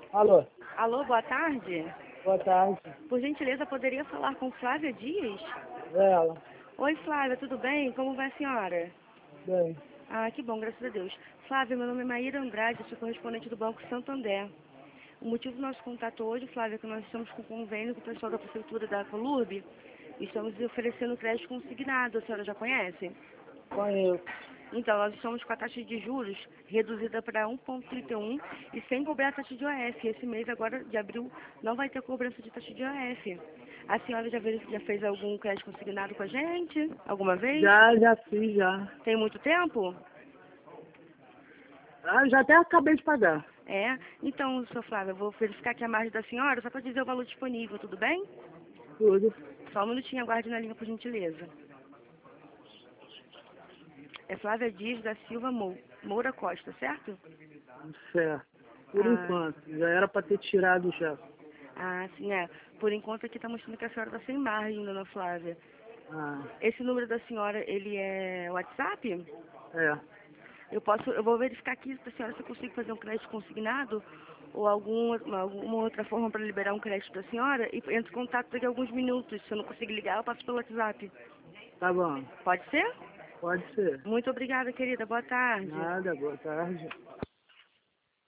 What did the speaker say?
Alô, Alô, boa tarde. boa tarde. Por gentileza, poderia falar com Flávia Dias? Ela, Oi, Flávia, tudo bem? Como vai a senhora? bem, Ah, que bom, graças a Deus. Flávia, meu nome é Maíra Andrade, eu sou correspondente do Banco Santander. O motivo do nosso contato hoje, Flávia, é que nós estamos com convênio com o pessoal da Prefeitura da Colurb e estamos oferecendo crédito consignado, a senhora já conhece? conheço. Então, nós estamos com a taxa de juros reduzida para 1,31 e sem cobrar taxa de OF. Esse mês, agora, de abril, não vai ter cobrança de taxa de OF. A senhora já fez algum crédito consignado com a gente? Alguma vez? Já fiz, já. Tem muito tempo? Ah, já até acabei de pagar. É? Então, seu Flávio, eu vou verificar aqui a margem da senhora, só para dizer o valor disponível, tudo bem? Tudo. Só um minutinho, aguarde na linha, por gentileza. É Flávia Dias da Silva Moura Costa, certo? Certo. Por Ah, enquanto. Já era pra ter tirado já. sim, é. Por enquanto aqui está mostrando que a senhora está sem margem, dona Flávia. Ah, Esse número da senhora, ele é WhatsApp? é. Eu vou verificar aqui para a senhora se eu consigo fazer um crédito consignado ou alguma outra forma para liberar um crédito da senhora e entro em contato daqui a alguns minutos. Se eu não conseguir ligar, eu passo pelo WhatsApp. Tá bom. Pode ser? Pode ser. Muito obrigada, querida. Boa tarde. Nada, boa tarde.